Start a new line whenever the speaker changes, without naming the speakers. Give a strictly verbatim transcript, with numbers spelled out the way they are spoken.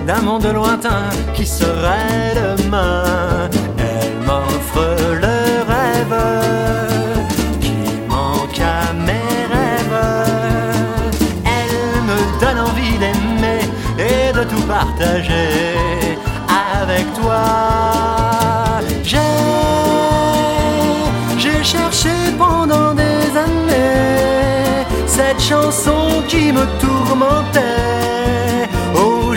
d'un monde lointain qui serait demain. Elle m'offre le rêve qui manque à mes rêves. Elle me donne envie d'aimer et de tout partager avec toi. J'ai, j'ai cherché pendant des années cette chanson qui me tourmentait.